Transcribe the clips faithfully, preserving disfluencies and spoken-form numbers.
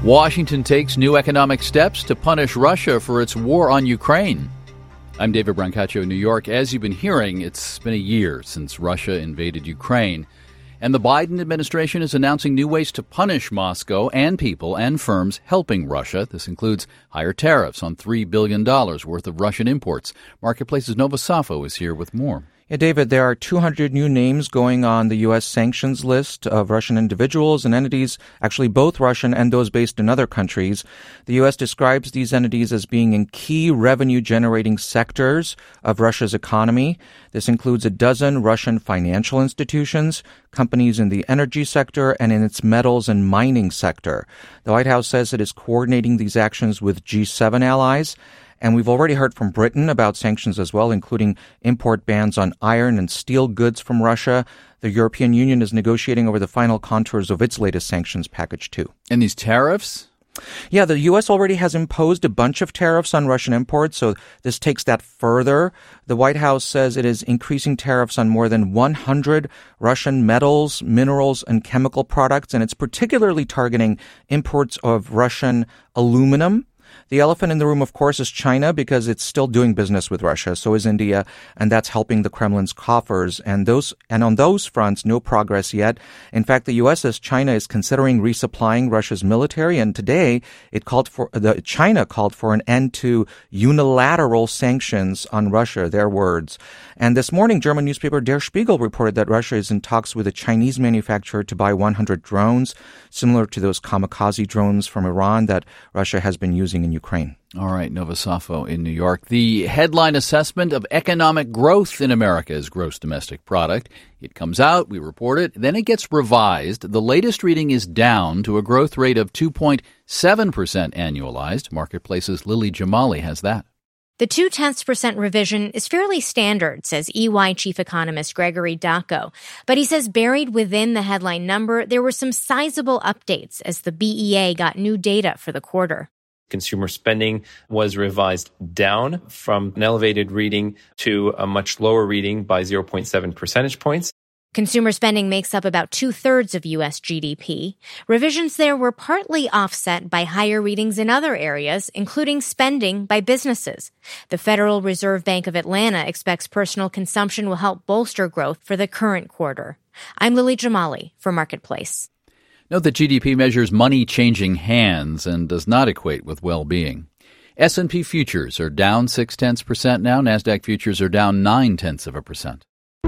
Washington takes new economic steps to punish Russia for its war on Ukraine. I'm David Brancaccio in New York. As you've been hearing, it's been a year since Russia invaded Ukraine. And the Biden administration is announcing new ways to punish Moscow and people and firms helping Russia. This includes higher tariffs on three billion dollars worth of Russian imports. Marketplace's Nova Safo is here with more. Yeah, David, there are two hundred new names going on the U S sanctions list of Russian individuals and entities, actually both Russian and those based in other countries. The U S describes these entities as being in key revenue-generating sectors of Russia's economy. This includes a dozen Russian financial institutions, companies in the energy sector, and in its metals and mining sector. The White House says it is coordinating these actions with G seven allies. And we've already heard from Britain about sanctions as well, including import bans on iron and steel goods from Russia. The European Union is negotiating over the final contours of its latest sanctions package, too. And these tariffs? Yeah, the U S already has imposed a bunch of tariffs on Russian imports, so this takes that further. The White House says it is increasing tariffs on more than one hundred Russian metals, minerals, and chemical products, and it's particularly targeting imports of Russian aluminum. The elephant in the room, of course, is China because it's still doing business with Russia. So is India, and that's helping the Kremlin's coffers. And those and on those fronts, no progress yet. In fact, the U S says China is considering resupplying Russia's military, and today it called for the China called for an end to unilateral sanctions on Russia. Their words. And this morning, German newspaper Der Spiegel reported that Russia is in talks with a Chinese manufacturer to buy one hundred drones, similar to those kamikaze drones from Iran that Russia has been using in Ukraine. All right, Nova Safo in New York. The headline assessment of economic growth in America is gross domestic product. It comes out, we report it, then it gets revised. The latest reading is down to a growth rate of two point seven percent annualized. Marketplace's Lily Jamali has that. The two-tenths percent revision is fairly standard, says E Y chief economist Gregory Dacko. But he says buried within the headline number, there were some sizable updates as the B E A got new data for the quarter. Consumer spending was revised down from an elevated reading to a much lower reading by zero point seven percentage points. Consumer spending makes up about two-thirds of U S G D P. Revisions there were partly offset by higher readings in other areas, including spending by businesses. The Federal Reserve Bank of Atlanta expects personal consumption will help bolster growth for the current quarter. I'm Lily Jamali for Marketplace. Note that G D P measures money changing hands and does not equate with well-being. S and P futures are down six-tenths percent now. NASDAQ futures are down nine-tenths of a percent.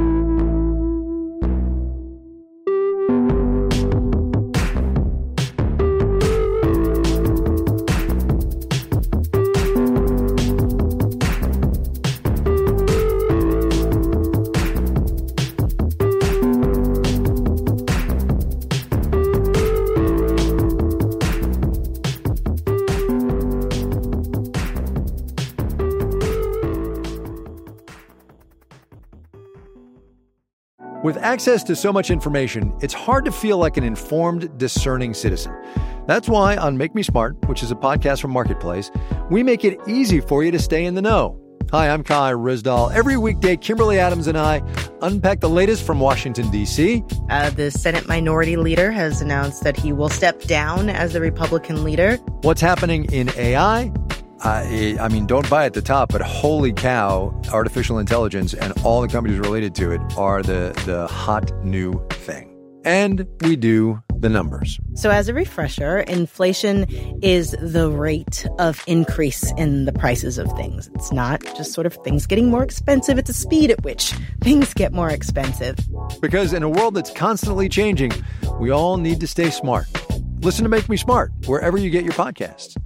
With access to so much information, it's hard to feel like an informed, discerning citizen. That's why on Make Me Smart, which is a podcast from Marketplace, we make it easy for you to stay in the know. Hi, I'm Kai Rizdal. Every weekday, Kimberly Adams and I unpack the latest from Washington, D C. Uh, the Senate Minority Leader has announced that he will step down as the Republican leader. What's happening in A I? Uh, I mean, don't buy at the top, but holy cow, artificial intelligence and all the companies related to it are the, the hot new thing. And we do the numbers. So as a refresher, inflation is the rate of increase in the prices of things. It's not just sort of things getting more expensive. It's the speed at which things get more expensive. Because in a world that's constantly changing, we all need to stay smart. Listen to Make Me Smart wherever you get your podcasts.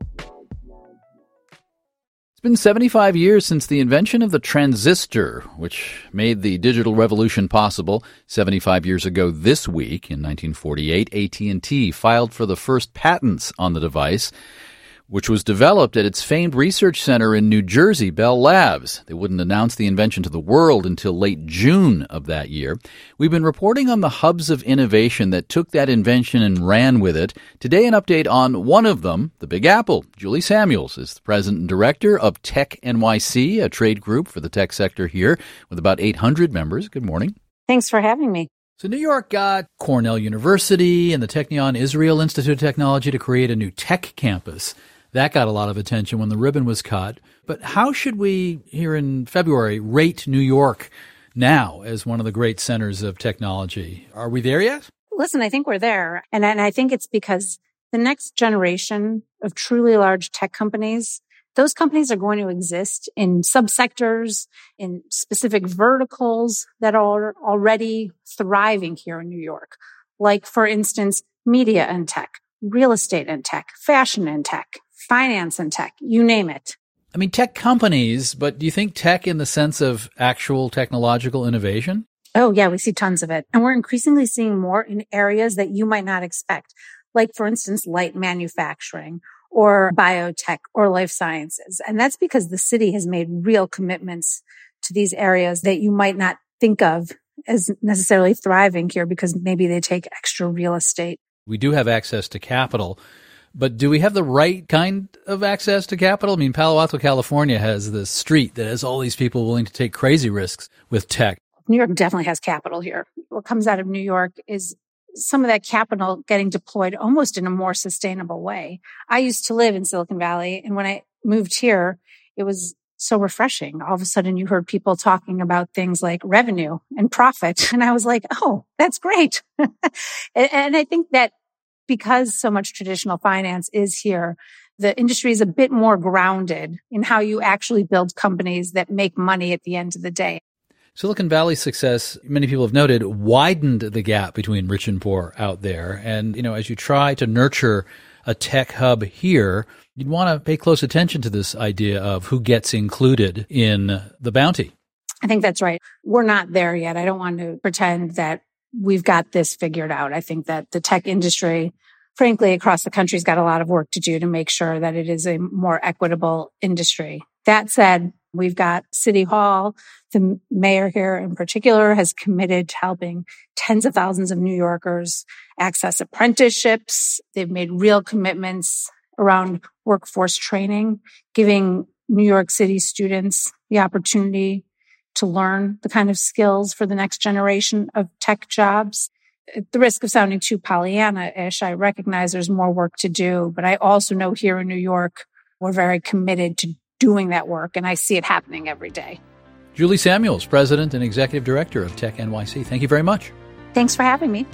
It's been seventy-five years since the invention of the transistor, which made the digital revolution possible. seventy-five years ago this week, in nineteen forty-eight, A T and T filed for the first patents on the device, which was developed at its famed research center in New Jersey, Bell Labs. They wouldn't announce the invention to the world until late June of that year. We've been reporting on the hubs of innovation that took that invention and ran with it. Today, an update on one of them, the Big Apple. Julie Samuels is the president and director of Tech N Y C, a trade group for the tech sector here with about eight hundred members. Good morning. Thanks for having me. So New York got Cornell University and the Technion Israel Institute of Technology to create a new tech campus. That got a lot of attention when the ribbon was cut. But how should we, here in February, rate New York now as one of the great centers of technology? Are we there yet? Listen, I think we're there. And, and I think it's because the next generation of truly large tech companies, those companies are going to exist in subsectors, in specific verticals that are already thriving here in New York. Like, for instance, media and tech, real estate and tech, fashion and tech, finance and tech, you name it. I mean, tech companies, but do you think tech in the sense of actual technological innovation? Oh, yeah, we see tons of it. And we're increasingly seeing more in areas that you might not expect. Like, for instance, light manufacturing or biotech or life sciences. And that's because the city has made real commitments to these areas that you might not think of as necessarily thriving here because maybe they take extra real estate. We do have access to capital, but do we have the right kind of access to capital? I mean, Palo Alto, California has this street that has all these people willing to take crazy risks with tech. New York definitely has capital here. What comes out of New York is some of that capital getting deployed almost in a more sustainable way. I used to live in Silicon Valley, and when I moved here, it was so refreshing. All of a sudden, you heard people talking about things like revenue and profit. And I was like, oh, that's great. and, and I think that because so much traditional finance is here, the industry is a bit more grounded in how you actually build companies that make money at the end of the day. Silicon Valley's success, many people have noted, widened the gap between rich and poor out there. And, you know, as you try to nurture a tech hub here, you'd want to pay close attention to this idea of who gets included in the bounty. I think that's right. We're not there yet. I don't want to pretend that we've got this figured out. I think that the tech industry, frankly, across the country has got a lot of work to do to make sure that it is a more equitable industry. That said, we've got City Hall. The mayor here in particular has committed to helping tens of thousands of New Yorkers access apprenticeships. They've made real commitments around workforce training, giving New York City students the opportunity to learn the kind of skills for the next generation of tech jobs. At the risk of sounding too Pollyanna-ish, I recognize there's more work to do, but I also know here in New York, we're very committed to doing that work, and I see it happening every day. Julie Samuels, President and Executive Director of Tech N Y C. Thank you very much. Thanks for having me.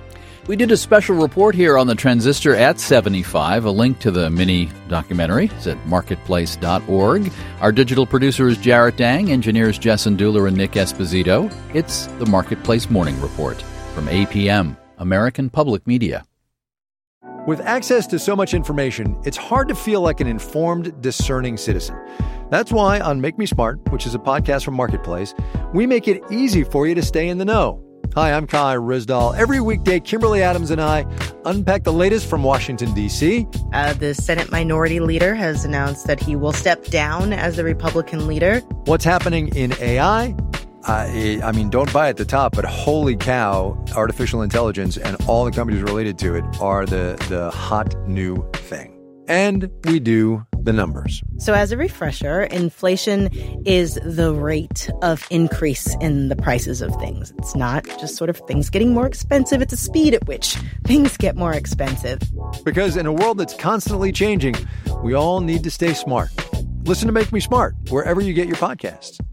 We did a special report here on the Transistor at seventy-five. A link to the mini documentary is at marketplace dot org. Our digital producer is Jarrett Dang, engineers Jess Duller and Nick Esposito. It's the Marketplace Morning Report from A P M, American Public Media. With access to so much information, it's hard to feel like an informed, discerning citizen. That's why on Make Me Smart, which is a podcast from Marketplace, we make it easy for you to stay in the know. Hi, I'm Kai Rizdal. Every weekday, Kimberly Adams and I unpack the latest from Washington, D C. Uh, the Senate Minority Leader has announced that he will step down as the Republican leader. What's happening in A I? Uh, I mean, don't buy at the top, but holy cow, artificial intelligence and all the companies related to it are the, the hot new thing. And we do the numbers. So as a refresher, inflation is the rate of increase in the prices of things. It's not just sort of things getting more expensive. It's the speed at which things get more expensive. Because in a world that's constantly changing, we all need to stay smart. Listen to Make Me Smart wherever you get your podcasts.